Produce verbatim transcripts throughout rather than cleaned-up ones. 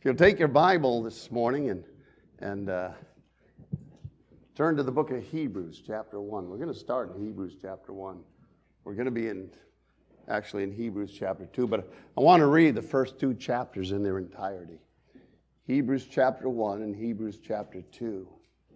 you'll take your Bible this morning and, and uh, turn to the book of Hebrews, chapter one. We're going to start in Hebrews, chapter one. We're going to be in, actually in Hebrews, chapter two, but I want to read the first two chapters in their entirety. Hebrews, chapter one and Hebrews, chapter two.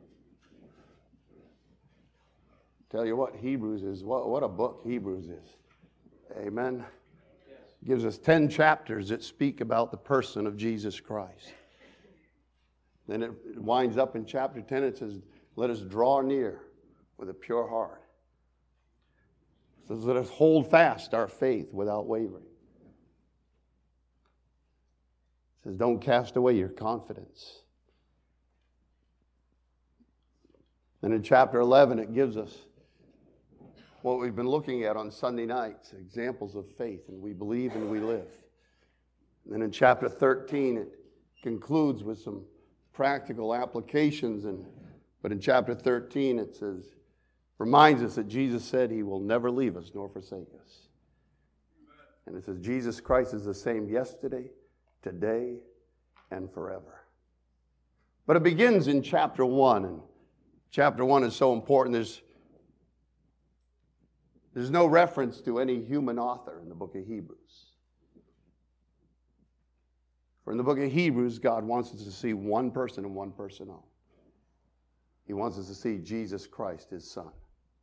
Tell you what, Hebrews is, what, what a book Hebrews is. Amen. Gives us ten chapters that speak about the person of Jesus Christ. Then it winds up in chapter ten, it says, let us draw near with a pure heart. It says, let us hold fast our faith without wavering. It says, don't cast away your confidence. Then in chapter eleven, it gives us what we've been looking at on Sunday nights, examples of faith, and we believe and we live. And then in chapter thirteen, it concludes with some practical applications, and but in chapter thirteen, it says, reminds us that Jesus said he will never leave us nor forsake us. And it says, Jesus Christ is the same yesterday, today, and forever. But it begins in chapter one, and chapter one is so important. There's There's no reference to any human author in the book of Hebrews. For in the book of Hebrews, God wants us to see one person and one person only. He wants us to see Jesus Christ, his Son.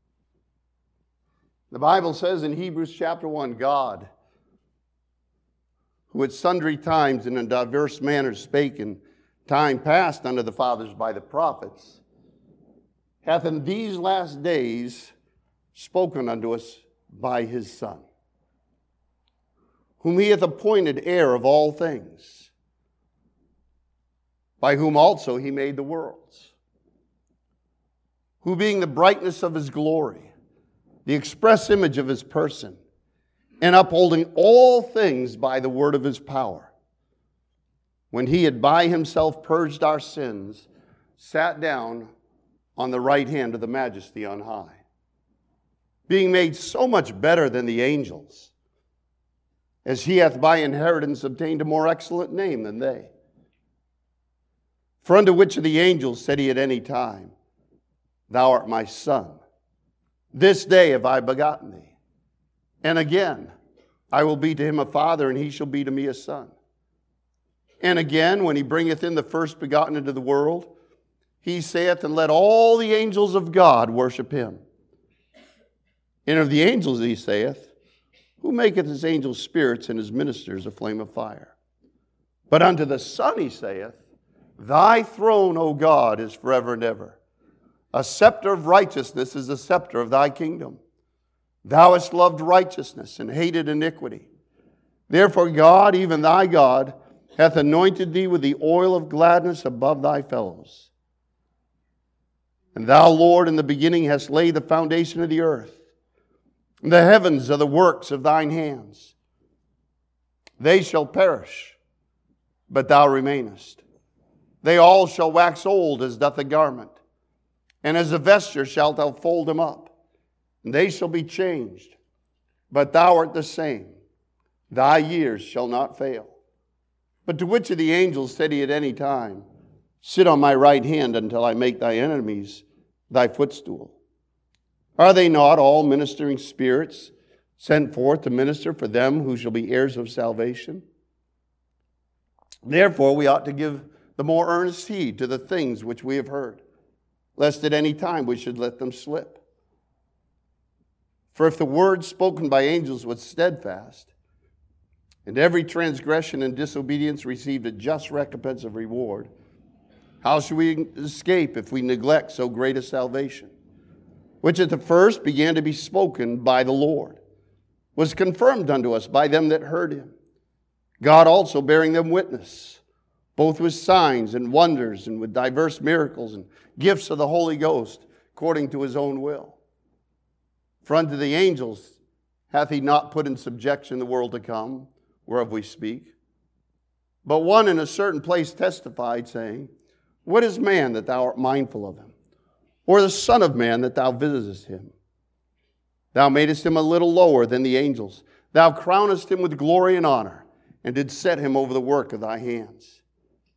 The Bible says in Hebrews chapter one, God, who at sundry times and in diverse manners spake in time past unto the fathers by the prophets, hath in these last days spoken unto us by his Son, whom he hath appointed heir of all things, by whom also he made the worlds, who being the brightness of his glory, the express image of his person, and upholding all things by the word of his power, when he had by himself purged our sins, sat down on the right hand of the majesty on high, being made so much better than the angels, as he hath by inheritance obtained a more excellent name than they. For unto which of the angels said he at any time, thou art my Son, this day have I begotten thee. And again, I will be to him a father, and he shall be to me a son. And again, when he bringeth in the first begotten into the world, he saith, and let all the angels of God worship him. And of the angels he saith, who maketh his angels spirits and his ministers a flame of fire. But unto the Son he saith, thy throne, O God, is forever and ever. A scepter of righteousness is the scepter of thy kingdom. Thou hast loved righteousness and hated iniquity. Therefore God, even thy God, hath anointed thee with the oil of gladness above thy fellows. And thou, Lord, in the beginning hast laid the foundation of the earth. The heavens are the works of thine hands. They shall perish, but thou remainest. They all shall wax old as doth a garment, and as a vesture shalt thou fold them up. And they shall be changed, but thou art the same. Thy years shall not fail. But to which of the angels said he at any time, sit on my right hand until I make thy enemies thy footstool? Are they not all ministering spirits sent forth to minister for them who shall be heirs of salvation? Therefore we ought to give the more earnest heed to the things which we have heard, lest at any time we should let them slip. For if the word spoken by angels was steadfast, and every transgression and disobedience received a just recompense of reward, how shall we escape if we neglect so great a salvation, which at the first began to be spoken by the Lord, was confirmed unto us by them that heard him, God also bearing them witness, both with signs and wonders and with diverse miracles and gifts of the Holy Ghost, according to his own will. For unto the angels hath he not put in subjection the world to come, whereof we speak. But one in a certain place testified, saying, what is man that thou art mindful of him? Or the Son of Man that thou visitest him? Thou madest him a little lower than the angels. Thou crownest him with glory and honor, and didst set him over the work of thy hands.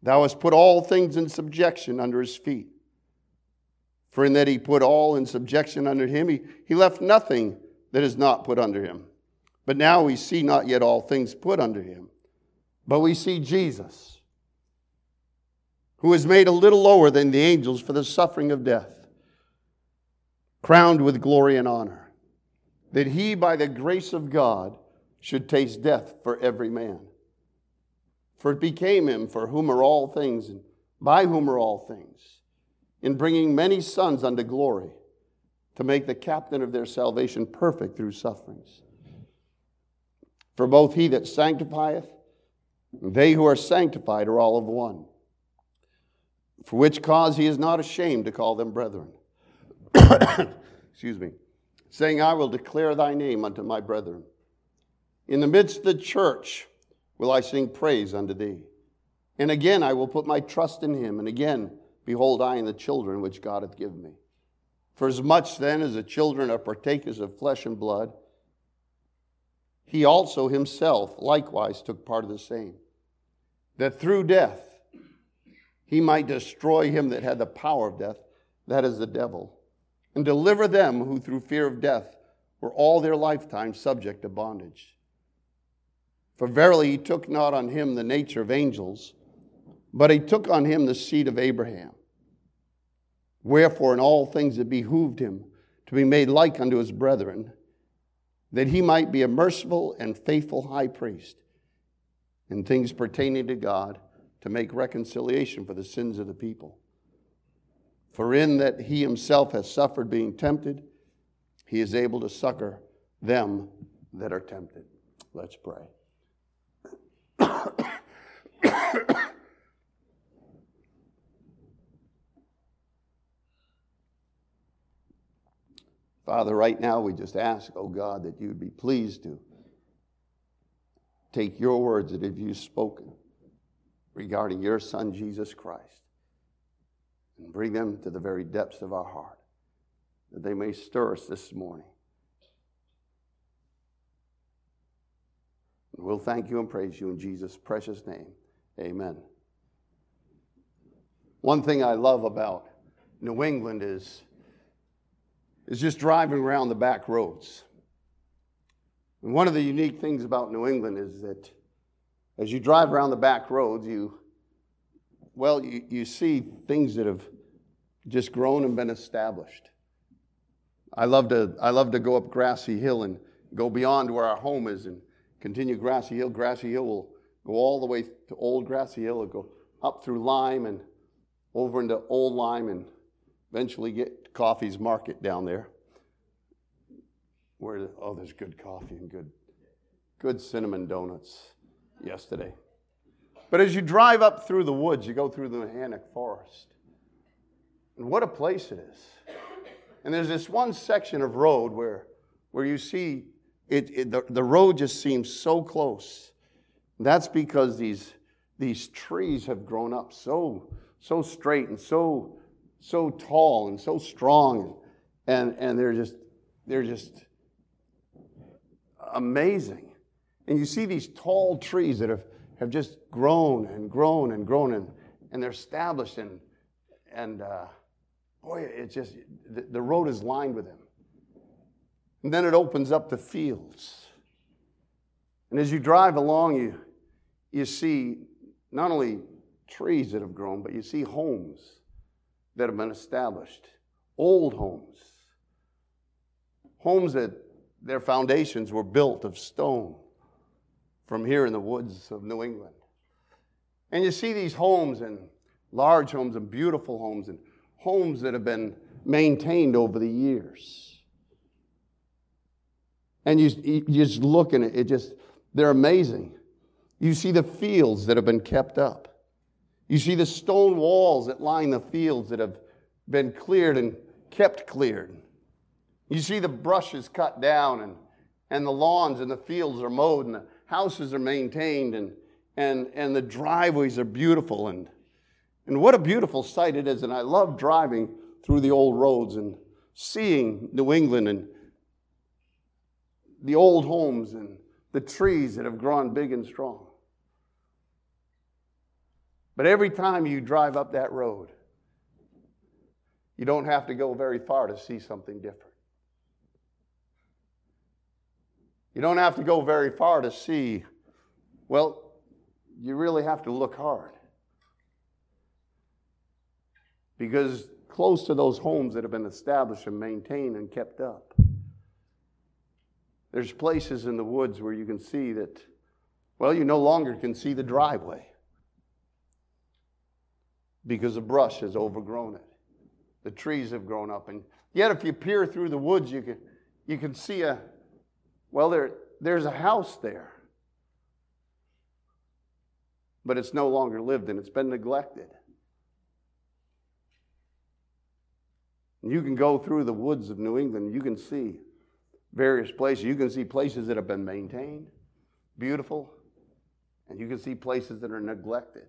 Thou hast put all things in subjection under his feet. For in that he put all in subjection under him, he, he left nothing that is not put under him. But now we see not yet all things put under him, but we see Jesus, who is made a little lower than the angels for the suffering of death, crowned with glory and honor, that he by the grace of God should taste death for every man. For it became him for whom are all things, and by whom are all things, in bringing many sons unto glory, to make the captain of their salvation perfect through sufferings. For both he that sanctifieth, and they who are sanctified are all of one. For which cause he is not ashamed to call them brethren. Excuse me. Saying, I will declare thy name unto my brethren. In the midst of the church will I sing praise unto thee. And again I will put my trust in him. And again, behold, I and the children which God hath given me. For as much then as the children are partakers of flesh and blood, he also himself likewise took part of the same, that through death he might destroy him that had the power of death, that is the devil, and deliver them who through fear of death were all their lifetime subject to bondage. For verily he took not on him the nature of angels, but he took on him the seed of Abraham. Wherefore in all things it behooved him to be made like unto his brethren, that he might be a merciful and faithful high priest in things pertaining to God, to make reconciliation for the sins of the people. For in that he himself has suffered being tempted, he is able to succor them that are tempted. Let's pray. Father, right now we just ask, oh God, that you would be pleased to take your words that have you spoken regarding your Son, Jesus Christ, and bring them to the very depths of our heart, that they may stir us this morning. And we'll thank you and praise you in Jesus' precious name. Amen. One thing I love about New England is is just driving around the back roads. And one of the unique things about New England is that as you drive around the back roads, you, well, you, you see things that have just grown and been established. I love to, I love to go up Grassy Hill and go beyond where our home is and continue Grassy Hill. Grassy Hill will go all the way to Old Grassy Hill. It'll go up through Lime and over into Old Lime and eventually get to Coffee's Market down there. Where, oh, there's good coffee and good, good cinnamon donuts yesterday. But as you drive up through the woods, you go through the Mahanic Forest. And what a place it is. And there's this one section of road where, where you see it, it the, the road just seems so close. That's because these, these trees have grown up so, so straight and so so tall and so strong, and, and they're just they're just amazing. And you see these tall trees that have, have just grown and grown and grown, and, and they're established, and and uh, boy, it's just the, the road is lined with them. And then it opens up the fields. And as you drive along, you you see not only trees that have grown, but you see homes that have been established, old homes, homes that their foundations were built of stone from here in the woods of New England. And you see these homes, and large homes and beautiful homes, and homes that have been maintained over the years. And you, you just look and it, it just, they're amazing. You see the fields that have been kept up. You see the stone walls that line the fields that have been cleared and kept cleared. You see the brushes cut down, and, and the lawns and the fields are mowed, and the houses are maintained, and, and, and the driveways are beautiful. And, and what a beautiful sight it is. And I love driving through the old roads and seeing New England and the old homes and the trees that have grown big and strong. But every time you drive up that road, you don't have to go very far to see something different. You don't have to go very far to see, well, you really have to look hard. Because close to those homes that have been established and maintained and kept up, there's places in the woods where you can see that, well, you no longer can see the driveway because the brush has overgrown it. The trees have grown up. And yet if you peer through the woods, you can, you can see a, well, there, there's a house there. But it's no longer lived in. It's been neglected. You can go through the woods of New England. You can see various places. You can see places that have been maintained, beautiful, and you can see places that are neglected.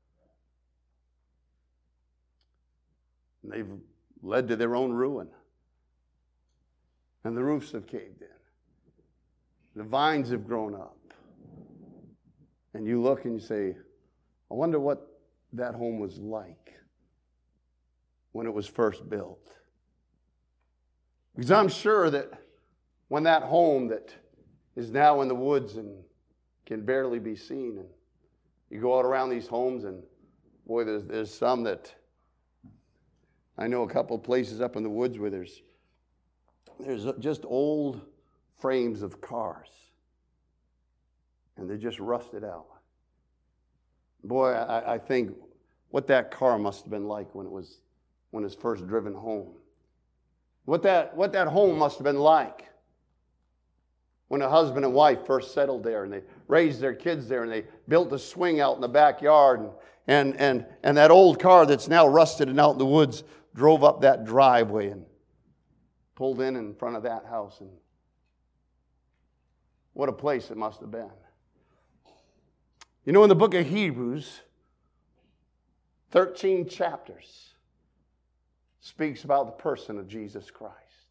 And they've led to their own ruin. And the roofs have caved in. The vines have grown up. And you look and you say, I wonder what that home was like when it was first built. Because I'm sure that when that home that is now in the woods and can barely be seen, and you go out around these homes, and boy, there's, there's some that, I know a couple of places up in the woods where there's, there's just old frames of cars, and they're just rusted out. Boy, I, I think what that car must have been like when it was when it was first driven home. What that, what that home must have been like when a husband and wife first settled there and they raised their kids there and they built a swing out in the backyard, and, and, and, and that old car that's now rusted and out in the woods drove up that driveway and pulled in in front of that house. And what a place it must have been. You know, in the book of Hebrews, thirteen chapters speaks about the person of Jesus Christ.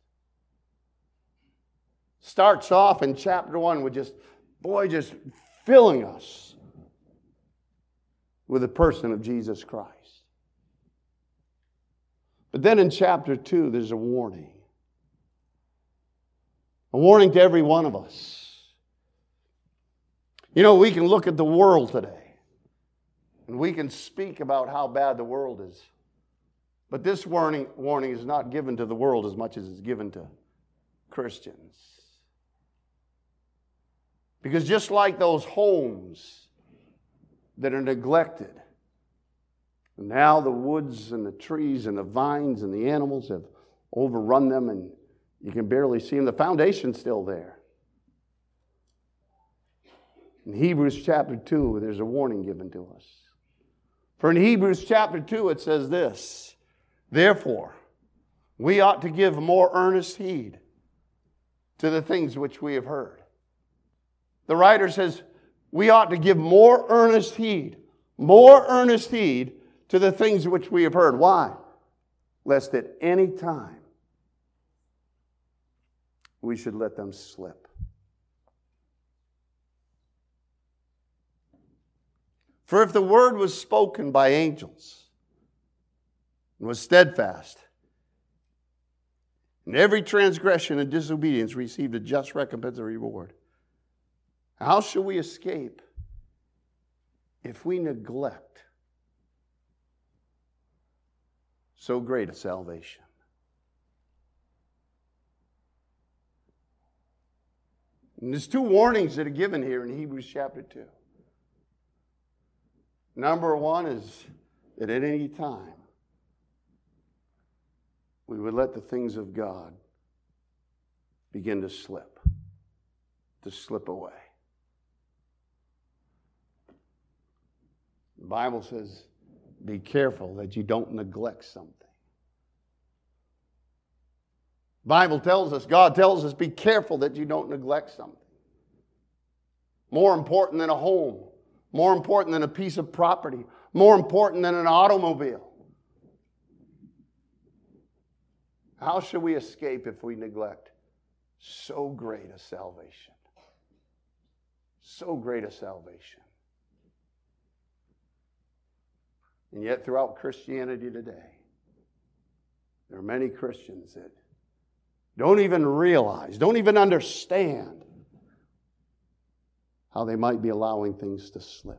Starts off in chapter one with just, boy, just filling us with the person of Jesus Christ. But then in chapter two, there's a warning. A warning to every one of us. You know, we can look at the world today, and we can speak about how bad the world is. But this warning, warning is not given to the world as much as it's given to Christians. Because just like those homes that are neglected, now the woods and the trees and the vines and the animals have overrun them, and you can barely see them. The foundation's still there. In Hebrews chapter two, there's a warning given to us. For in Hebrews chapter two, it says this, therefore, we ought to give more earnest heed to the things which we have heard. The writer says, we ought to give more earnest heed, more earnest heed to the things which we have heard. Why? Lest at any time we should let them slip. For if the word was spoken by angels and was steadfast, and every transgression and disobedience received a just recompense or reward, how shall we escape if we neglect so great a salvation? And there's two warnings that are given here in Hebrews chapter two. Number one is that at any time we would let the things of God begin to slip, to slip away. The Bible says, be careful that you don't neglect something. The Bible tells us, God tells us, be careful that you don't neglect something. More important than a home, more important than a piece of property, more important than an automobile. How shall we escape if we neglect so great a salvation? So great a salvation. And yet throughout Christianity today, there are many Christians that don't even realize, don't even understand how they might be allowing things to slip.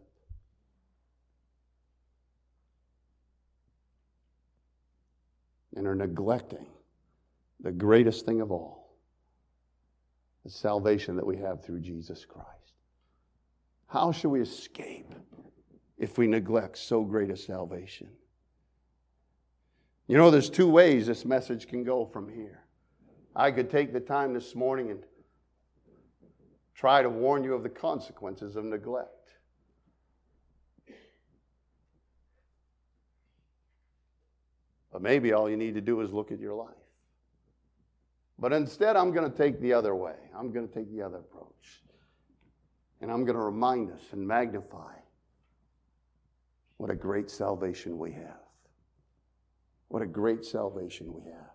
And are neglecting the greatest thing of all, the salvation that we have through Jesus Christ. How shall we escape if we neglect so great a salvation? You know, there's two ways this message can go from here. I could take the time this morning and try to warn you of the consequences of neglect. But maybe all you need to do is look at your life. But instead, I'm going to take the other way. I'm going to take the other approach. And I'm going to remind us and magnify what a great salvation we have. What a great salvation we have.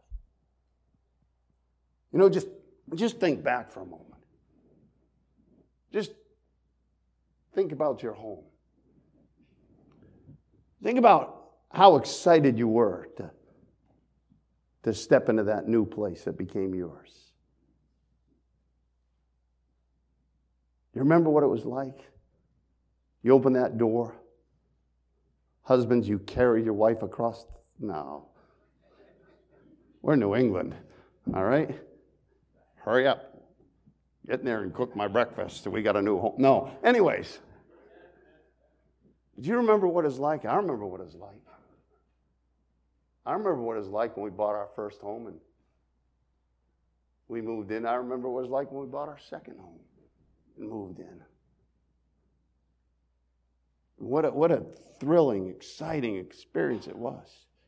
You know, just, just think back for a moment. Just think about your home. Think about how excited you were to, to step into that new place that became yours. You remember what it was like? You open that door. Husbands, you carry your wife across. No. We're in New England, all right? Hurry up. Get in there and cook my breakfast so we got a new home. No. Anyways. Do you remember what it's like? I remember what it's like. I remember what it was like when we bought our first home and we moved in. I remember what it was like when we bought our second home and moved in. What a, what a thrilling, exciting experience it was.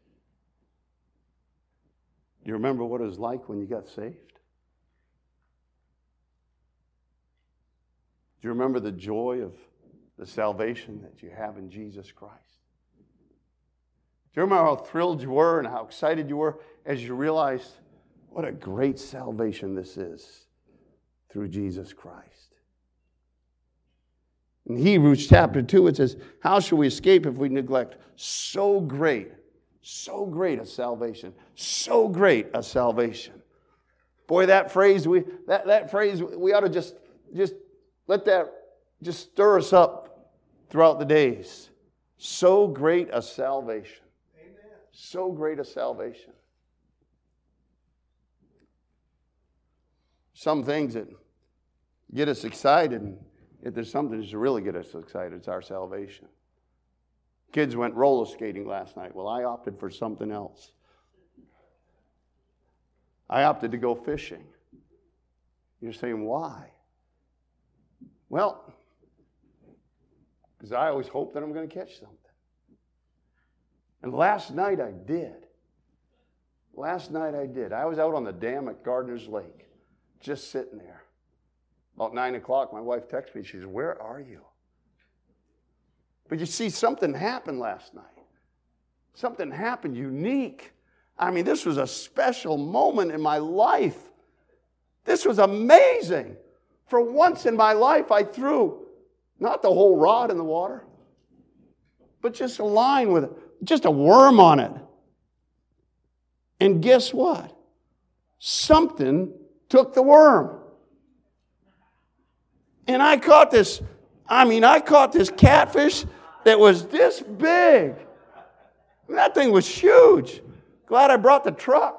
Do you remember what it was like when you got saved? Do you remember the joy of the salvation that you have in Jesus Christ? Do you remember how thrilled you were and how excited you were as you realized what a great salvation this is through Jesus Christ? In Hebrews chapter two, it says, how shall we escape if we neglect so great, so great a salvation, so great a salvation? Boy, that phrase, we that, that phrase, we ought to just, just let that just stir us up throughout the days. So great a salvation. So great a salvation. Some things that get us excited, and if there's something that's really get us excited, it's our salvation. Kids went roller skating last night. Well, I opted for something else. I opted to go fishing. You're saying, why? Well, because I always hope that I'm going to catch something. And last night I did. Last night I did. I was out on the dam at Gardner's Lake, just sitting there. About nine o'clock, my wife texted me. She says, where are you? But you see, something happened last night. Something happened unique. I mean, this was a special moment in my life. This was amazing. For once in my life, I threw not the whole rod in the water, but just a line with it. Just a worm on it. And guess what? Something took the worm. And I caught this, I mean, I caught this catfish that was this big. That thing was huge. Glad I brought the truck.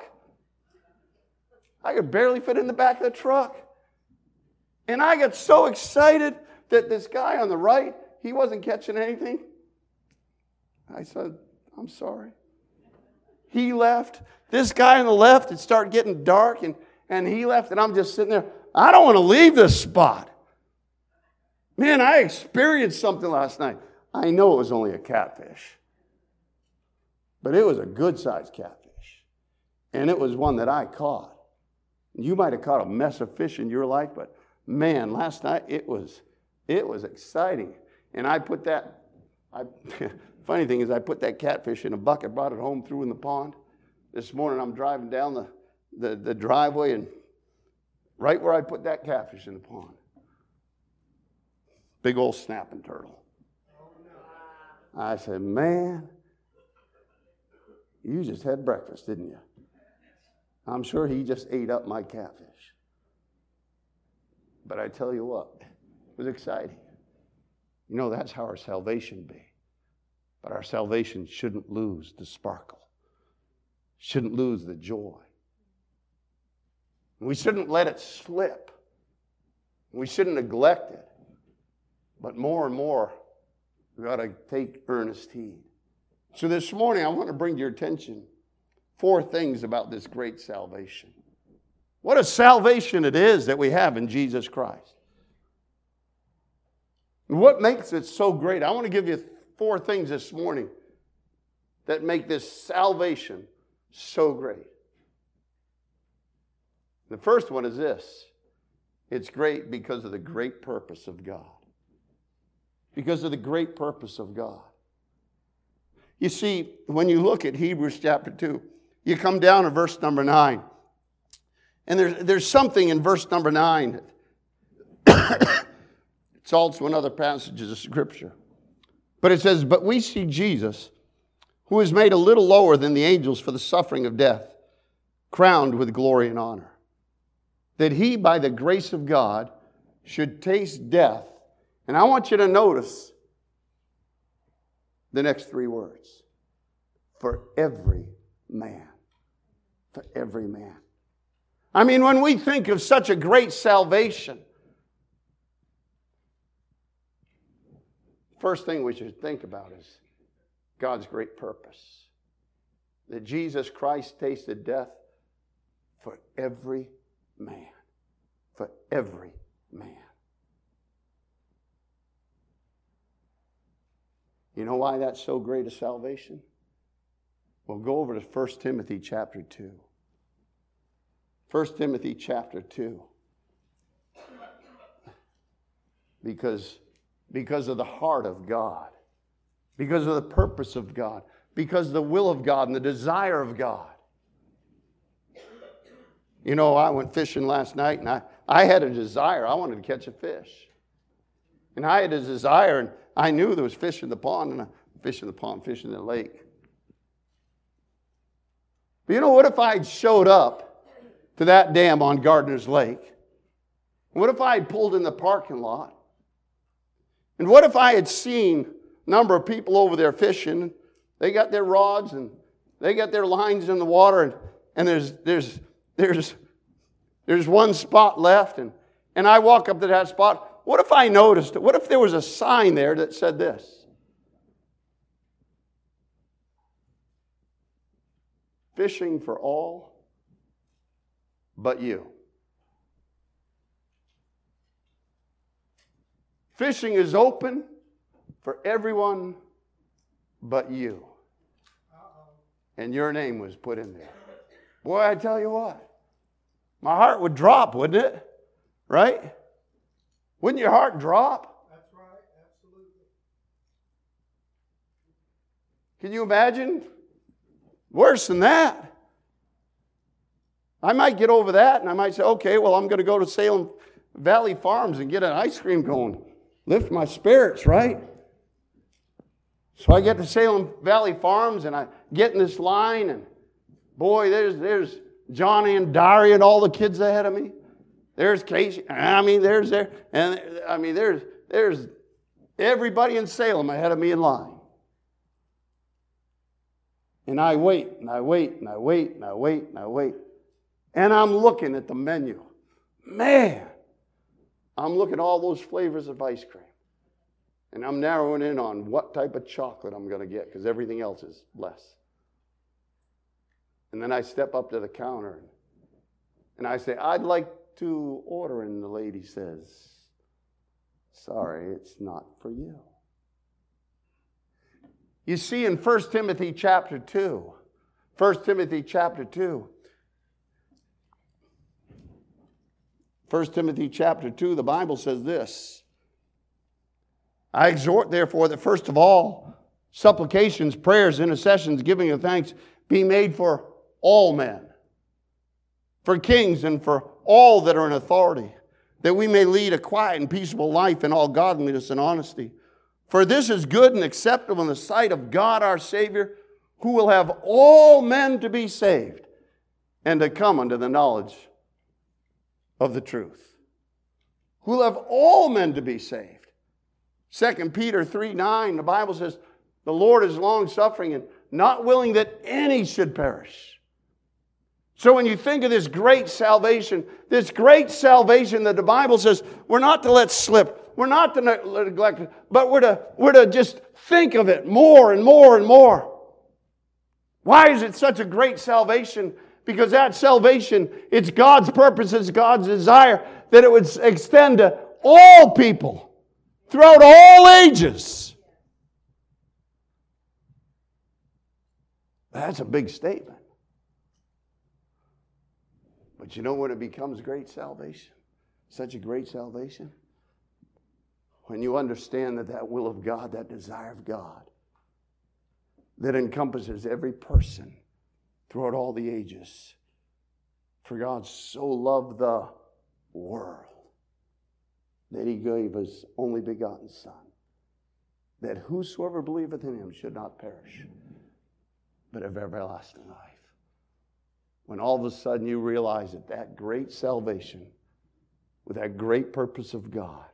I could barely fit in the back of the truck. And I got so excited that this guy on the right, he wasn't catching anything. I said, I'm sorry. He left. This guy on the left, it started getting dark, and, and he left, and I'm just sitting there. I don't want to leave this spot. Man, I experienced something last night. I know it was only a catfish, but it was a good-sized catfish, and it was one that I caught. You might have caught a mess of fish in your life, but man, last night it was, it was exciting. And I put that, I... Funny thing is, I put that catfish in a bucket, brought it home, threw in the pond. This morning, I'm driving down the, the, the driveway, and right where I put that catfish in the pond, big old snapping turtle. I said, man, You just had breakfast, didn't you? I'm sure he just ate up my catfish. But I tell you what, it was exciting. You know, that's how our salvation be. But our salvation shouldn't lose the sparkle. Shouldn't lose the joy. We shouldn't let it slip. We shouldn't neglect it. But more and more, we've got to take earnest heed. So this morning, I want to bring to your attention four things about this great salvation. What a salvation it is that we have in Jesus Christ. And what makes it so great? I want to give you four things this morning that make this salvation so great. The first one is this. It's great because of the great purpose of God. Because of the great purpose of God. You see, when you look at Hebrews chapter two, you come down to verse number nine. And there's, there's something in verse number nine. It's also in other passages of Scripture. But it says, but we see Jesus, who is made a little lower than the angels for the suffering of death, crowned with glory and honor, that he, by the grace of God, should taste death. And I want you to notice the next three words. For every man. For every man. I mean, when we think of such a great salvation, first thing we should think about is God's great purpose. That Jesus Christ tasted death for every man. For every man. You know why that's so great a salvation? Well, go over to First Timothy chapter two. First Timothy chapter two. Because, because of the heart of God. Because of the purpose of God. Because of the will of God and the desire of God. You know, I went fishing last night and I, I had a desire. I wanted to catch a fish. And I had a desire, and I knew there was fish in the pond, and I fish in the pond, fish in the lake. But you know, what if I had showed up to that dam on Gardner's Lake? What if I had pulled in the parking lot? And what if I had seen a number of people over there fishing? They got their rods and they got their lines in the water, and, and there's there's there's there's one spot left, and, and I walk up to that spot. What if I noticed it? What if there was a sign there that said this? Fishing for all but you. Fishing is open for everyone but you. Uh-oh. And your name was put in there. Boy, I tell you what, my heart would drop, wouldn't it? Right? Wouldn't your heart drop? That's right, absolutely. Can you imagine? Worse than that. I might get over that and I might say, okay, well, I'm going to go to Salem Valley Farms and get an ice cream cone. Lift my spirits, right? So I get to Salem Valley Farms and I get in this line, and boy, there's there's Johnny and Daria and all the kids ahead of me. There's Casey. I mean, there's there, and I mean, there's there's everybody in Salem ahead of me in line. And I wait, and I wait, and I wait, and I wait, and I wait. And I'm looking at the menu. Man, I'm looking at all those flavors of ice cream. And I'm narrowing in on what type of chocolate I'm going to get, because everything else is less. And then I step up to the counter, and I say, I'd like to order, and the lady says, sorry, it's not for you. You see, in First Timothy chapter two, First Timothy chapter two, First Timothy chapter two, the Bible says this, I exhort, therefore, that first of all, supplications, prayers, intercessions, giving of thanks be made for all men, for kings and for all that are in authority, that we may lead a quiet and peaceable life in all godliness and honesty. For this is good and acceptable in the sight of God our Savior, who will have all men to be saved and to come unto the knowledge of the truth. Who will have all men to be saved. Second Peter three nine, the Bible says, the Lord is long-suffering and not willing that any should perish. So when you think of this great salvation, this great salvation that the Bible says we're not to let slip, we're not to neglect it, but we're to, we're to just think of it more and more and more. Why is it such a great salvation? Because that salvation, it's God's purpose, it's God's desire that it would extend to all people throughout all ages. That's a big statement. But you know when it becomes great salvation? Such a great salvation? When you understand that that will of God, that desire of God, that encompasses every person throughout all the ages. For God so loved the world that He gave His only begotten Son, that whosoever believeth in Him should not perish, but have everlasting life. When all of a sudden you realize that that great salvation, with that great purpose of God,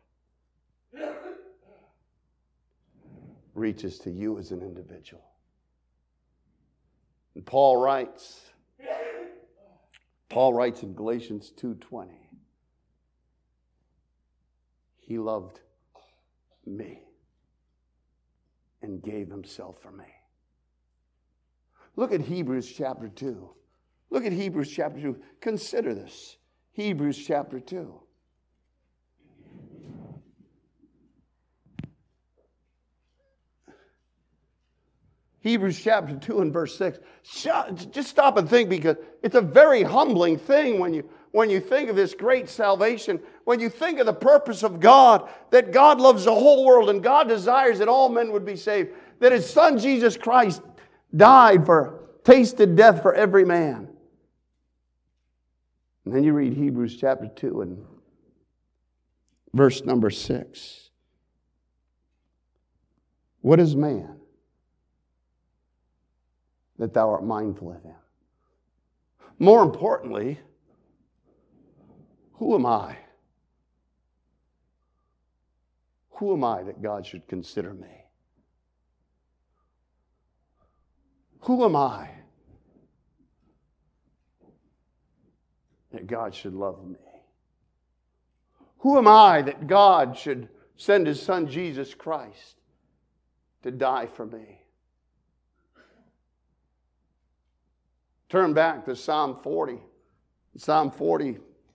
reaches to you as an individual. And Paul writes, Paul writes in Galatians two twenty, He loved me and gave Himself for me. Look at Hebrews chapter two. Look at Hebrews chapter two. Consider this. Hebrews chapter two. Hebrews chapter two and verse six. Just stop and think, because it's a very humbling thing when you, when you think of this great salvation, when you think of the purpose of God, that God loves the whole world and God desires that all men would be saved, that His Son Jesus Christ died for, tasted death for every man. And then you read Hebrews chapter two and verse number six. What is man that thou art mindful of him? More importantly, who am I? Who am I that God should consider me? Who am I that God should love me? Who am I that God should send His Son Jesus Christ to die for me? Turn back to Psalm forty. Psalm forty.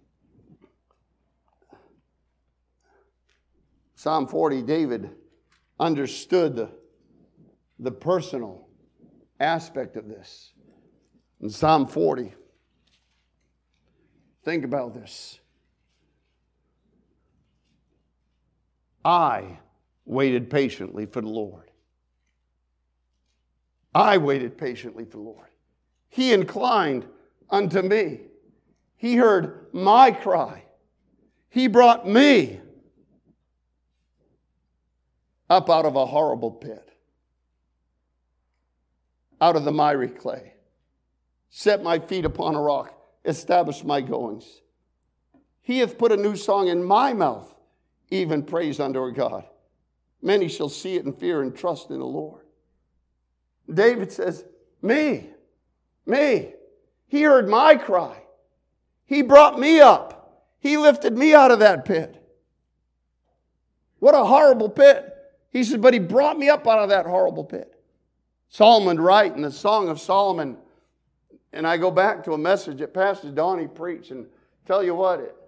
Psalm forty, David understood the, the personal aspect of this. In Psalm forty, think about this. I waited patiently for the Lord. I waited patiently for the Lord. He inclined unto me. He heard my cry. He brought me up out of a horrible pit, out of the miry clay, set my feet upon a rock, established my goings. He hath put a new song in my mouth, even praise unto our God. Many shall see it and fear and trust in the Lord. David says, me, me. He heard my cry. He brought me up. He lifted me out of that pit. What a horrible pit. He said, but He brought me up out of that horrible pit. Solomon writes in the Song of Solomon, and I go back to a message that Pastor Donnie preached, and tell you what, it,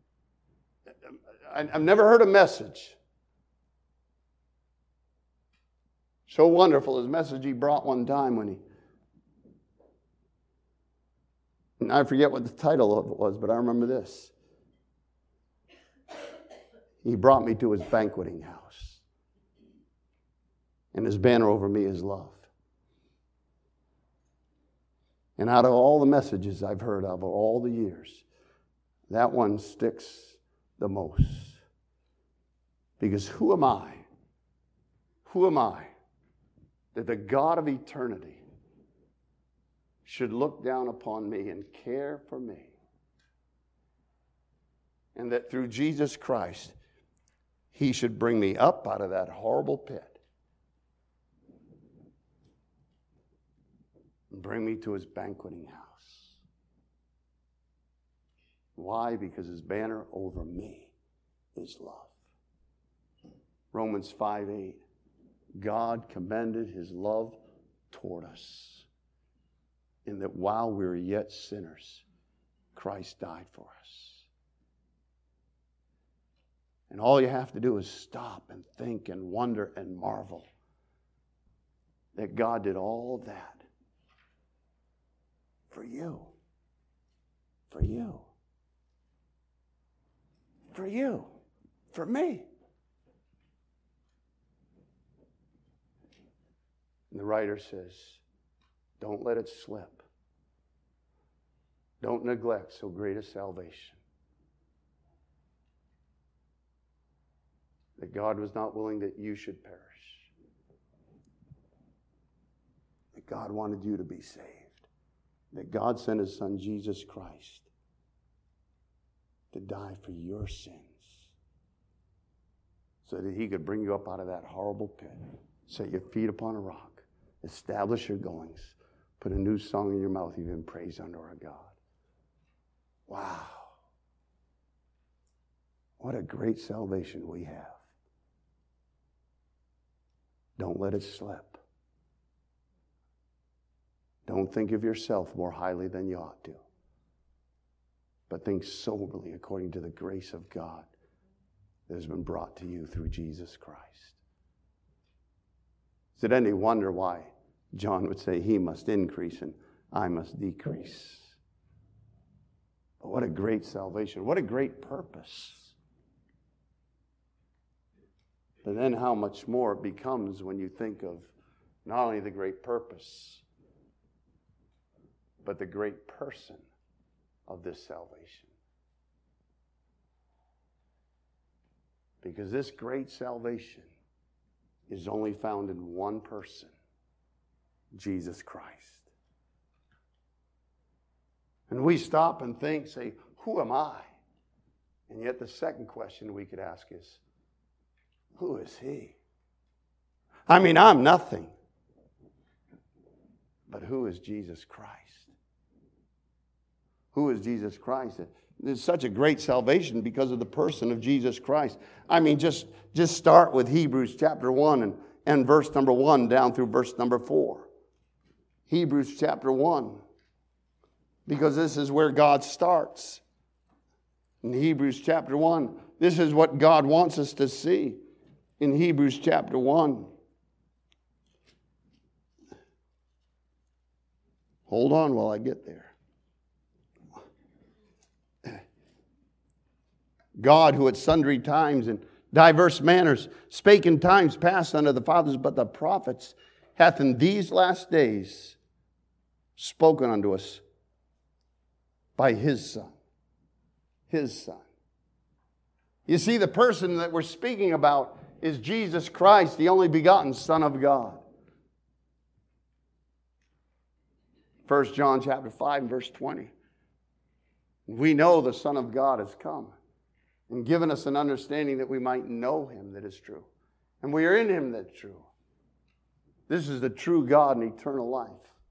I, I've never heard a message so wonderful as a message he brought one time when he, and I forget what the title of it was, but I remember this. He brought me to His banqueting house, and His banner over me is love. And out of all the messages I've heard of all the years, that one sticks the most. Because who am I? Who am I that the God of eternity should look down upon me and care for me. And that through Jesus Christ, he should bring me up out of that horrible pit and bring me to his banqueting house. Why? Because his banner over me is love. Romans five eight. God commended his love toward us, in that while we were yet sinners, Christ died for us. And all you have to do is stop and think and wonder and marvel that God did all that for you. For you. For you. For me. And the writer says, don't let it slip. Don't neglect so great a salvation. That God was not willing that you should perish. That God wanted you to be saved. That God sent his son Jesus Christ to die for your sins. So that he could bring you up out of that horrible pit. Set your feet upon a rock. Establish your goings. Put a new song in your mouth, even praise unto our God. Wow. What a great salvation we have. Don't let it slip. Don't think of yourself more highly than you ought to. But think soberly according to the grace of God that has been brought to you through Jesus Christ. Is it any wonder why John would say he must increase and I must decrease? But what a great salvation. What a great purpose. But then how much more it becomes when you think of not only the great purpose, but the great person of this salvation. Because this great salvation is only found in one person, Jesus Christ. And we stop and think, say, who am I? And yet the second question we could ask is, who is he? I mean, I'm nothing. But who is Jesus Christ? Who is Jesus Christ? There's such a great salvation because of the person of Jesus Christ. I mean, just, just start with Hebrews chapter one and, and verse number one down through verse number four. Hebrews chapter one. Because this is where God starts. In Hebrews chapter one, this is what God wants us to see. In Hebrews chapter one. Hold on while I get there. God, who at sundry times and diverse manners spake in times past unto the fathers, but the prophets, hath in these last days spoken unto us by his Son. His Son. You see, the person that we're speaking about is Jesus Christ, the only begotten Son of God. First John chapter five and verse twenty. We know the Son of God has come and given us an understanding that we might know him that is true. And we are in him that's true. This is the true God and eternal life.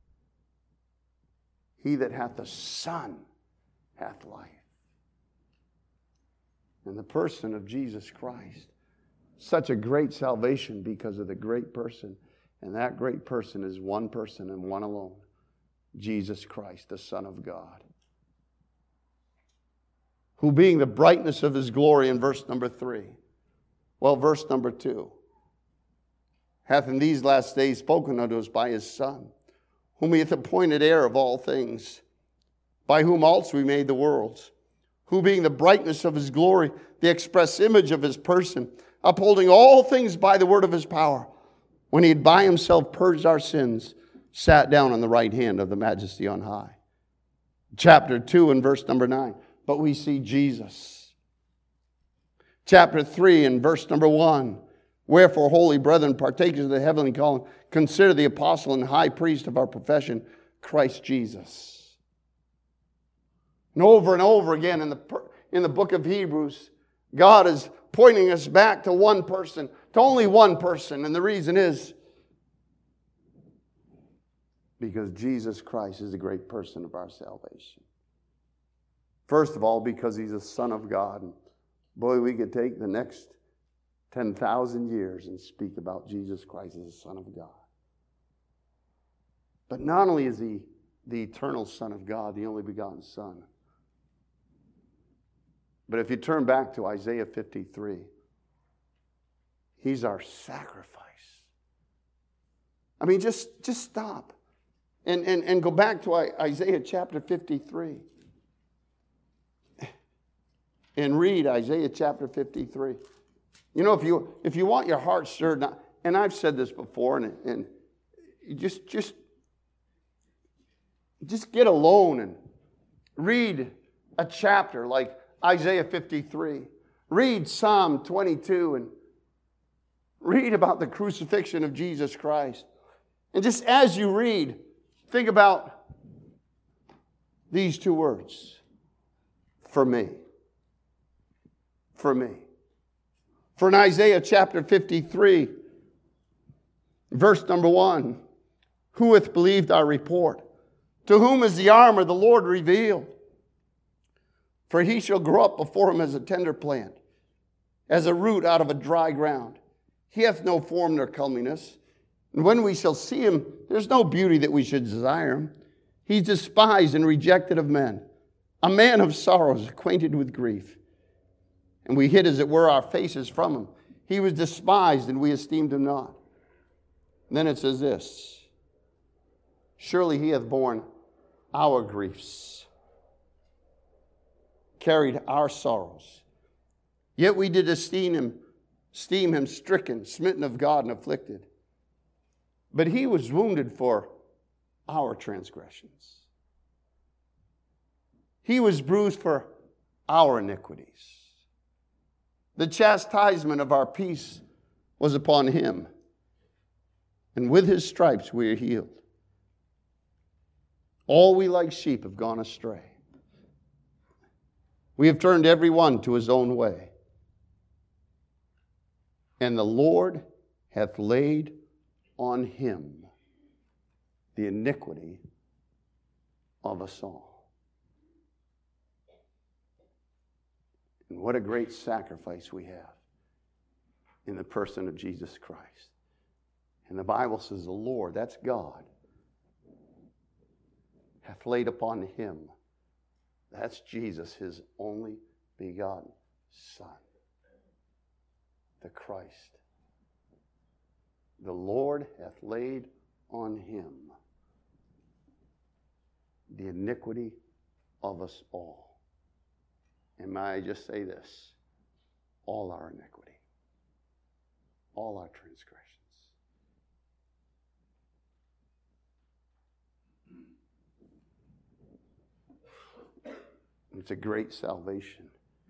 He that hath the Son hath life. And the person of Jesus Christ. Such a great salvation because of the great person. And that great person is one person and one alone. Jesus Christ, the Son of God. Who being the brightness of his glory in verse number three. Well, verse number two. Hath in these last days spoken unto us by his Son, whom he hath appointed heir of all things, by whom also he made the worlds, who being the brightness of his glory, the express image of his person, upholding all things by the word of his power, when he had by himself purged our sins, sat down on the right hand of the majesty on high. Chapter two and verse number nine. But we see Jesus. Chapter three and verse number one. Wherefore, holy brethren, partakers of the heavenly calling, consider the apostle and high priest of our profession, Christ Jesus. And over and over again in the, in the book of Hebrews, God is pointing us back to one person, to only one person. And the reason is because Jesus Christ is the great person of our salvation. First of all, because He's the Son of God. And boy, we could take the next ten thousand years and speak about Jesus Christ as the Son of God. But not only is He the eternal Son of God, the only begotten Son, but if you turn back to Isaiah fifty-three, He's our sacrifice. I mean, just, just stop and, and, and go back to Isaiah chapter fifty-three. And read Isaiah chapter fifty-three. You know, if you if you want your heart stirred, and I've said this before, and, and you just just just get alone and read a chapter like Isaiah fifty-three. Read Psalm twenty-two and read about the crucifixion of Jesus Christ. And just as you read, think about these two words: for me. For me. For in Isaiah chapter fifty-three, verse number one, who hath believed our report? To whom is the arm of the Lord revealed? For he shall grow up before him as a tender plant, as a root out of a dry ground. He hath no form nor comeliness. And when we shall see him, there's no beauty that we should desire him. He's despised and rejected of men, a man of sorrows, acquainted with grief. And we hid, as it were, our faces from him. He was despised, and we esteemed him not. And then it says this: surely he hath borne our griefs, carried our sorrows. Yet we did esteem him, esteem him stricken, smitten of God, and afflicted. But he was wounded for our transgressions. He was bruised for our iniquities. The chastisement of our peace was upon him, and with his stripes we are healed. All we like sheep have gone astray. We have turned every one to his own way. And the Lord hath laid on him the iniquity of us all. And what a great sacrifice we have in the person of Jesus Christ. And the Bible says the Lord, that's God, hath laid upon him, that's Jesus, his only begotten Son, the Christ. The Lord hath laid on him the iniquity of us all. And may I just say this: all our iniquity, all our transgressions. It's a great salvation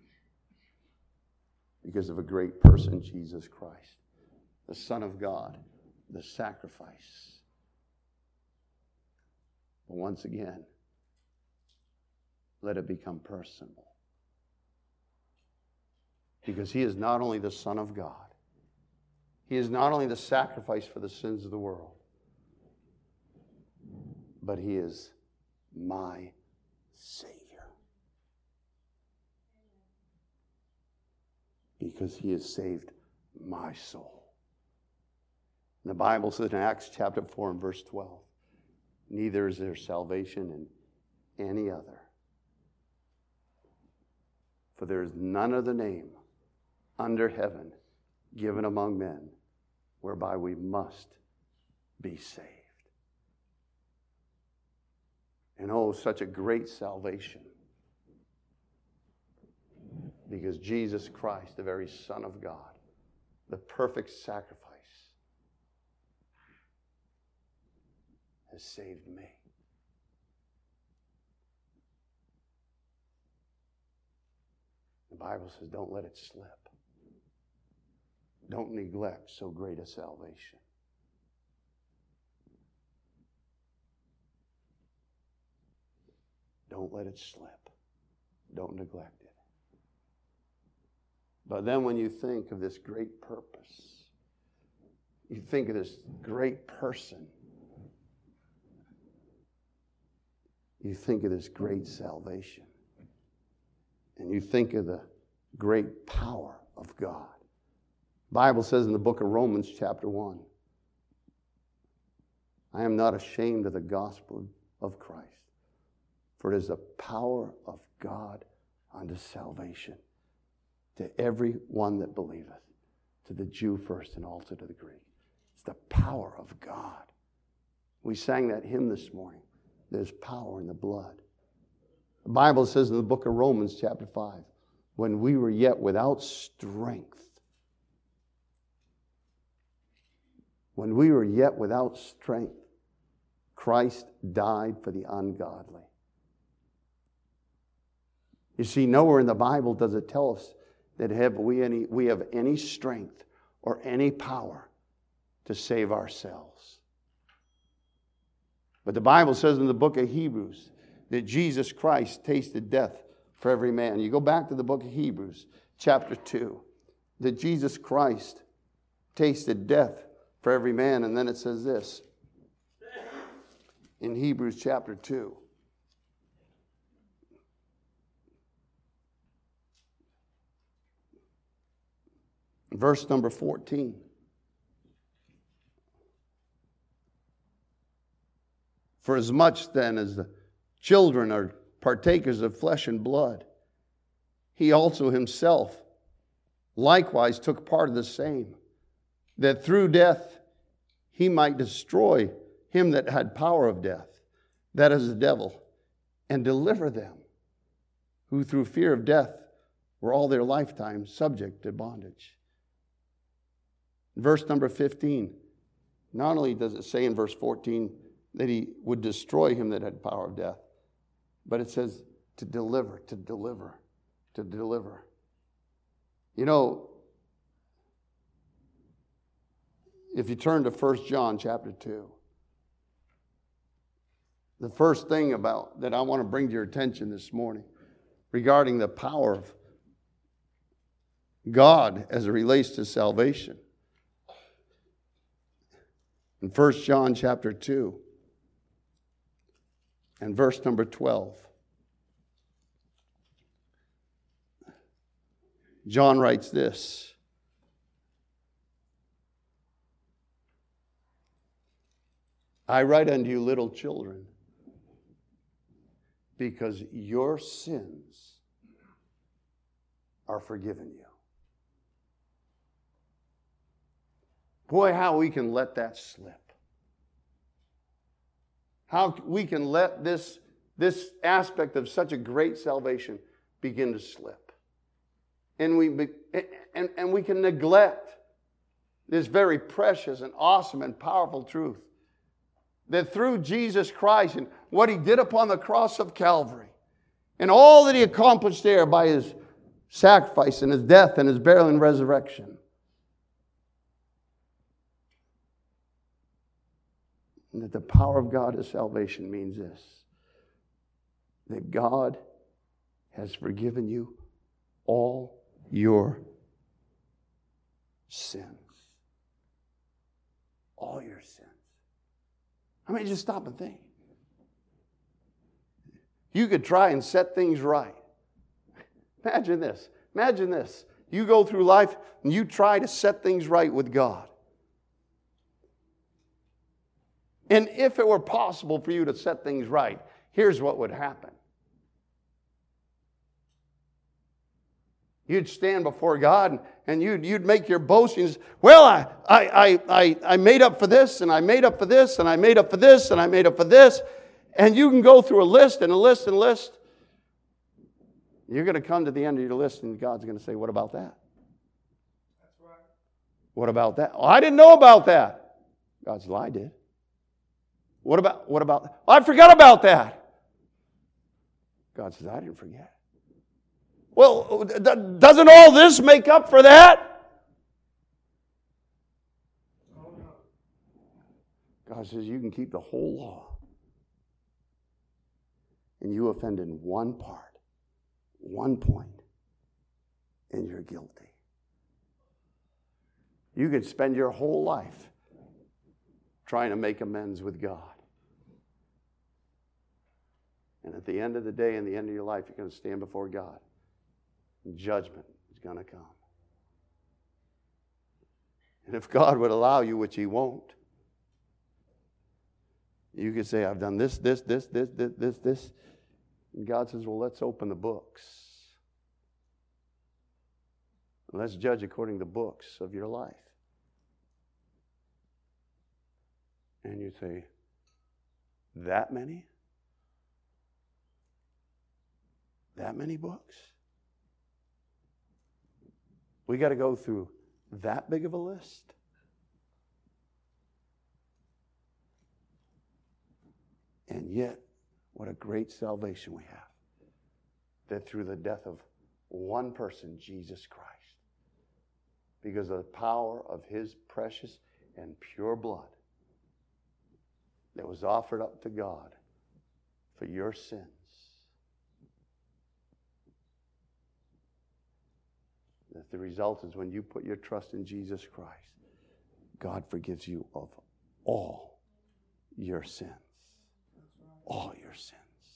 because of a great person, Jesus Christ, the Son of God, the sacrifice. But once again, let it become personal. Because he is not only the Son of God, he is not only the sacrifice for the sins of the world, but he is my Savior. Because he has saved my soul. And the Bible says in Acts chapter four and verse twelve, neither is there salvation in any other. For there is none other name under heaven given among men whereby we must be saved. And oh, such a great salvation. Because Jesus Christ, the very Son of God, the perfect sacrifice, has saved me. The Bible says, don't let it slip. Don't neglect so great a salvation. Don't let it slip. Don't neglect it. But then when you think of this great purpose, you think of this great person, you think of this great salvation, and you think of the great power of God. The Bible says in the book of Romans chapter one, I am not ashamed of the gospel of Christ, for it is the power of God unto salvation to every one that believeth, to the Jew first and also to the Greek. It's the power of God. We sang that hymn this morning. There's power in the blood. The Bible says in the book of Romans chapter five, when we were yet without strength, when we were yet without strength, Christ died for the ungodly. You see, nowhere in the Bible does it tell us that have we, any, we have any strength or any power to save ourselves. But the Bible says in the book of Hebrews that Jesus Christ tasted death for every man. You go back to the book of Hebrews, chapter two, that Jesus Christ tasted death for every man. And then it says this in Hebrews chapter two. Verse number fourteen. For as much then as the children are partakers of flesh and blood, he also himself likewise took part of the same, that through death he might destroy him that had power of death, that is the devil, and deliver them who through fear of death were all their lifetime subject to bondage. Verse number fifteen, not only does it say in verse fourteen that he would destroy him that had power of death, but it says to deliver, to deliver, to deliver. You know, if you turn to First John chapter two, the first thing about that I want to bring to your attention this morning regarding the power of God as it relates to salvation. In First John chapter two and verse number twelve, John writes this: I write unto you, little children, because your sins are forgiven you. Boy, how we can let that slip. How we can let this, this aspect of such a great salvation begin to slip. And we, be, and, and we can neglect this very precious and awesome and powerful truth that through Jesus Christ and what he did upon the cross of Calvary and all that he accomplished there by his sacrifice and his death and his burial and resurrection, and that the power of God is salvation means this: that God has forgiven you all your sins. All your sins. I mean, just stop and think. You could try and set things right. Imagine this. Imagine this. You go through life and you try to set things right with God. And if it were possible for you to set things right, here's what would happen. You'd stand before God and you'd, you'd make your boastings. Well, I, I, I, I made up for this, and I made up for this, and I made up for this, and I made up for this. And you can go through a list and a list and a list. You're going to come to the end of your list and God's going to say, what about that? That's right. What about that? Oh, I didn't know about that. God said, well, I did. What about, what about, oh, I forgot about that. God says, I didn't forget. Well, doesn't all this make up for that? God says, you can keep the whole law and you offend in one part, one point, and you're guilty. You could spend your whole life trying to make amends with God. And at the end of the day, in the end of your life, you're going to stand before God. And judgment is going to come. And if God would allow you, which He won't, you could say, I've done this, this, this, this, this, this, this. And God says, well, let's open the books. Let's judge according to the books of your life. And you say, that many? That many books? We got to go through that big of a list? And yet, what a great salvation we have. That through the death of one person, Jesus Christ, because of the power of His precious and pure blood that was offered up to God for your sins, that the result is when you put your trust in Jesus Christ, God forgives you of all your sins. All your sins.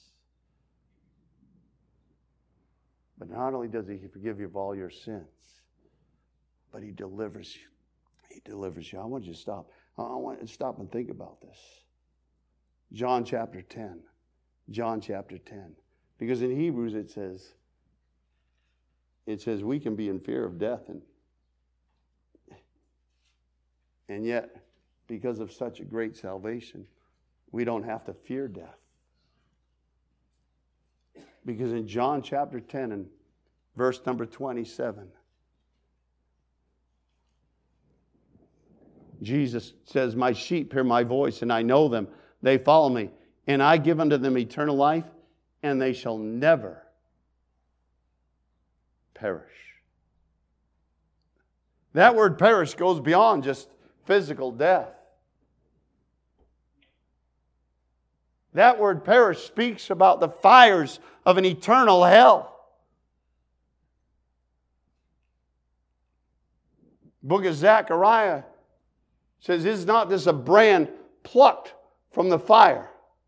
But not only does He forgive you of all your sins, but He delivers you. He delivers you. I want you to stop. I want you to stop and think about this. John chapter ten. John chapter ten. Because in Hebrews it says, it says we can be in fear of death, and and yet, because of such a great salvation, we don't have to fear death. Because in John chapter ten and verse number twenty-seven, Jesus says, my sheep hear my voice, and I know them. They follow me. And I give unto them eternal life, and they shall never perish. That word perish goes beyond just physical death. That word perish speaks about the fires of an eternal hell. Book of Zechariah says, is not this a brand plucked from the fire?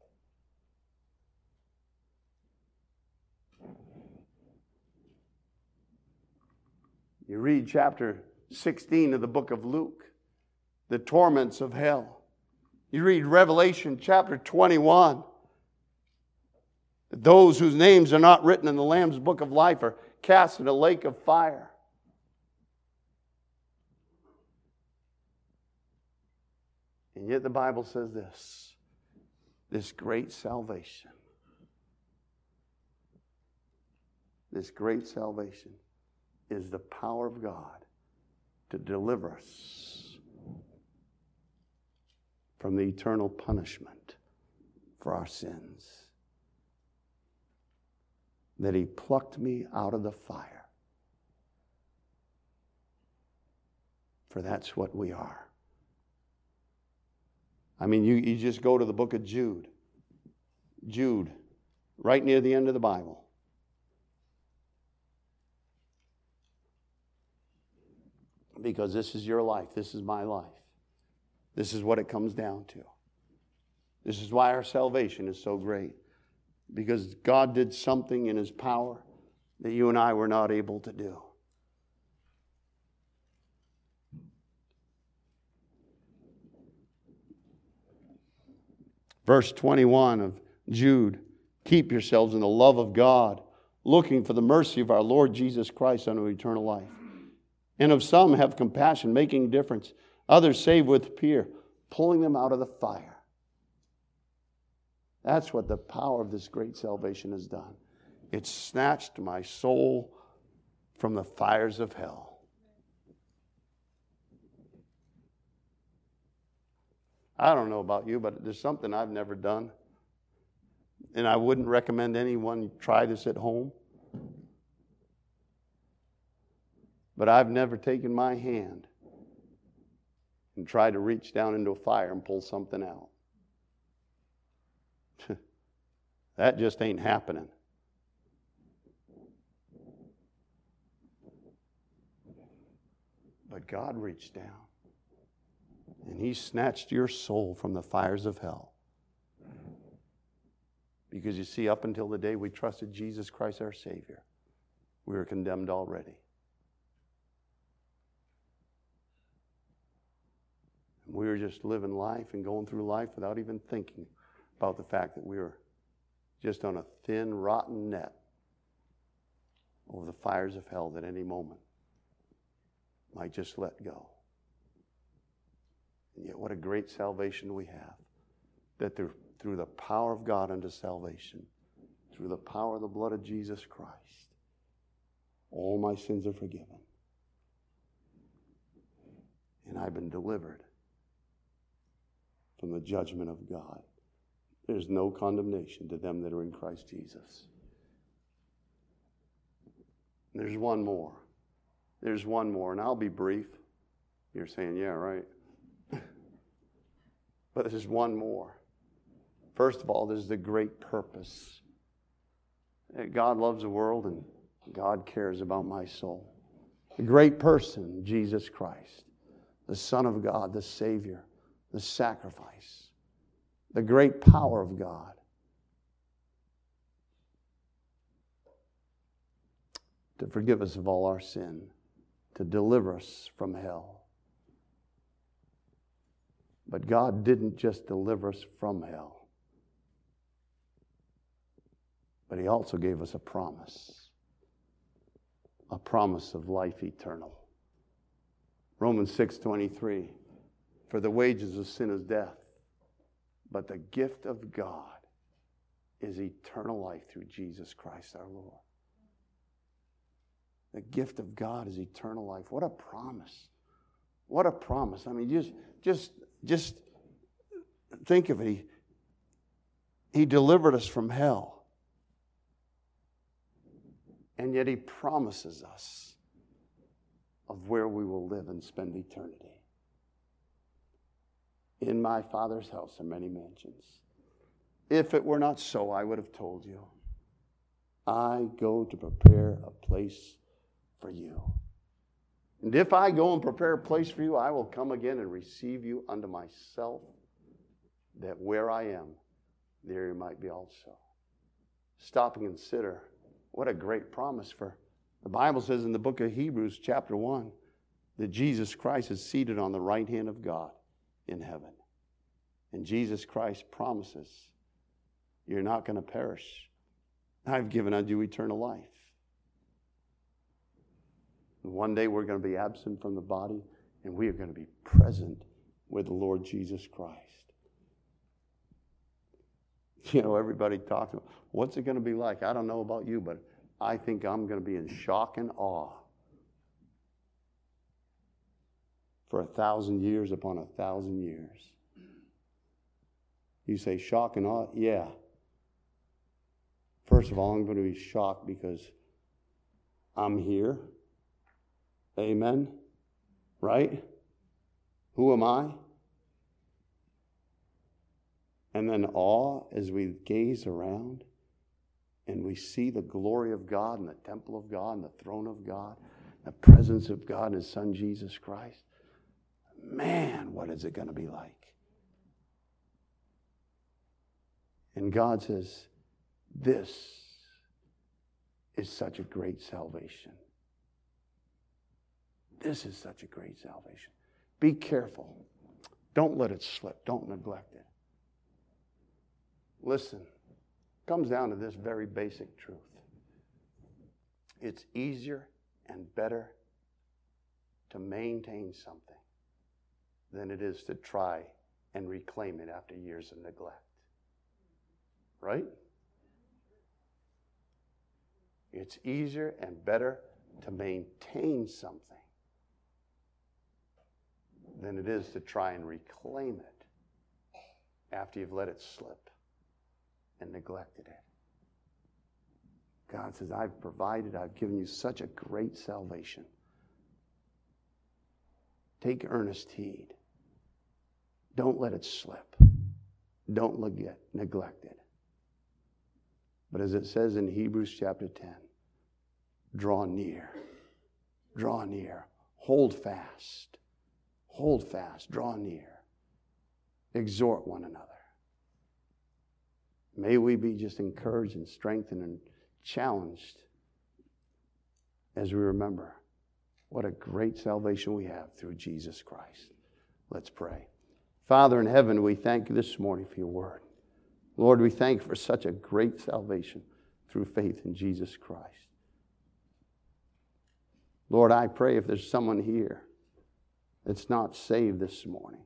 You read chapter sixteen of the book of Luke, the torments of hell. You read Revelation chapter twenty-one. Those whose names are not written in the Lamb's book of life are cast in a lake of fire. And yet the Bible says this, this great salvation, this great salvation is the power of God to deliver us from the eternal punishment for our sins. That He plucked me out of the fire. For that's what we are. I mean, you, you just go to the book of Jude. Jude, right near the end of the Bible. Because this is your life. This is my life. This is what it comes down to. This is why our salvation is so great. Because God did something in His power that you and I were not able to do. Verse twenty-one of Jude, keep yourselves in the love of God, looking for the mercy of our Lord Jesus Christ unto eternal life. And of some have compassion, making difference. Others save with fear, pulling them out of the fire. That's what the power of this great salvation has done. It snatched my soul from the fires of hell. I don't know about you, but there's something I've never done. And I wouldn't recommend anyone try this at home. But I've never taken my hand and tried to reach down into a fire and pull something out. That just ain't happening. But God reached down and He snatched your soul from the fires of hell. Because you see, up until the day we trusted Jesus Christ our Savior, we were condemned already. We were just living life and going through life without even thinking about the fact that we were just on a thin, rotten net over the fires of hell that any moment might just let go. And yet what a great salvation we have. That through, through the power of God unto salvation, through the power of the blood of Jesus Christ, all my sins are forgiven. And I've been delivered from the judgment of God. There's no condemnation to them that are in Christ Jesus. There's one more. There's one more, and I'll be brief. You're saying, yeah, right. But there's one more. First of all, there's the great purpose. God loves the world, and God cares about my soul. The great person, Jesus Christ, the Son of God, the Savior, the sacrifice, the great power of God to forgive us of all our sin, to deliver us from hell. But God didn't just deliver us from hell, but He also gave us a promise, a promise of life eternal. Romans six twenty-three, for the wages of sin is death, but the gift of God is eternal life through Jesus Christ our Lord. The gift of God is eternal life. What a promise. What a promise. I mean, just, just, just think of it. He, he delivered us from hell. And yet He promises us of where we will live and spend eternity. In my Father's house are many mansions. If it were not so, I would have told you. I go to prepare a place for you. And if I go and prepare a place for you, I will come again and receive you unto myself, that where I am, there you might be also. Stop and consider what a great promise. For the Bible says in the book of Hebrews chapter one that Jesus Christ is seated on the right hand of God in heaven. And Jesus Christ promises, you're not going to perish. I've given unto you eternal life. And one day we're going to be absent from the body, and we are going to be present with the Lord Jesus Christ. You know, everybody talks about, what's it going to be like? I don't know about you, but I think I'm going to be in shock and awe for a thousand years upon a thousand years. You say shock and awe? Yeah. First of all, I'm going to be shocked because I'm here. Amen? Right? Who am I? And then awe as we gaze around and we see the glory of God and the temple of God and the throne of God, the presence of God and His Son Jesus Christ. Man, what is it going to be like? And God says, this is such a great salvation. This is such a great salvation. Be careful. Don't let it slip. Don't neglect it. Listen, it comes down to this very basic truth. It's easier and better to maintain something than it is to try and reclaim it after years of neglect. Right? It's easier and better to maintain something than it is to try and reclaim it after you've let it slip and neglected it. God says, I've provided, I've given you such a great salvation. Take earnest heed. Don't let it slip. Don't neglect it. But as it says in Hebrews chapter ten, draw near, draw near, hold fast, hold fast, draw near, exhort one another. May we be just encouraged and strengthened and challenged as we remember what a great salvation we have through Jesus Christ. Let's pray. Father in heaven, we thank you this morning for your word. Lord, we thank you for such a great salvation through faith in Jesus Christ. Lord, I pray if there's someone here that's not saved this morning,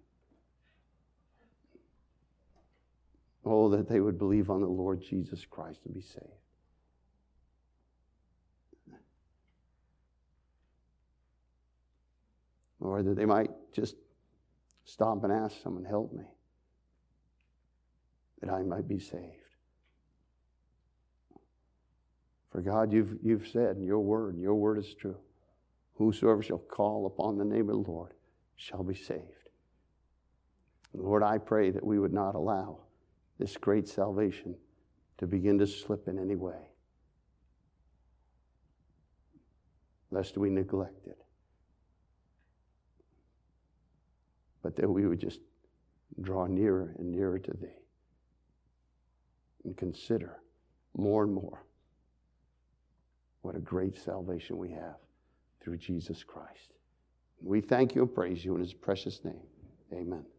oh, that they would believe on the Lord Jesus Christ and be saved. Or that they might just stop and ask someone, help me, that I might be saved. For God, you've, you've said in your word, and your word is true, whosoever shall call upon the name of the Lord shall be saved. Lord, I pray that we would not allow this great salvation to begin to slip in any way, lest we neglect it. But that we would just draw nearer and nearer to Thee and consider more and more what a great salvation we have through Jesus Christ. We thank you and praise you in His precious name. Amen.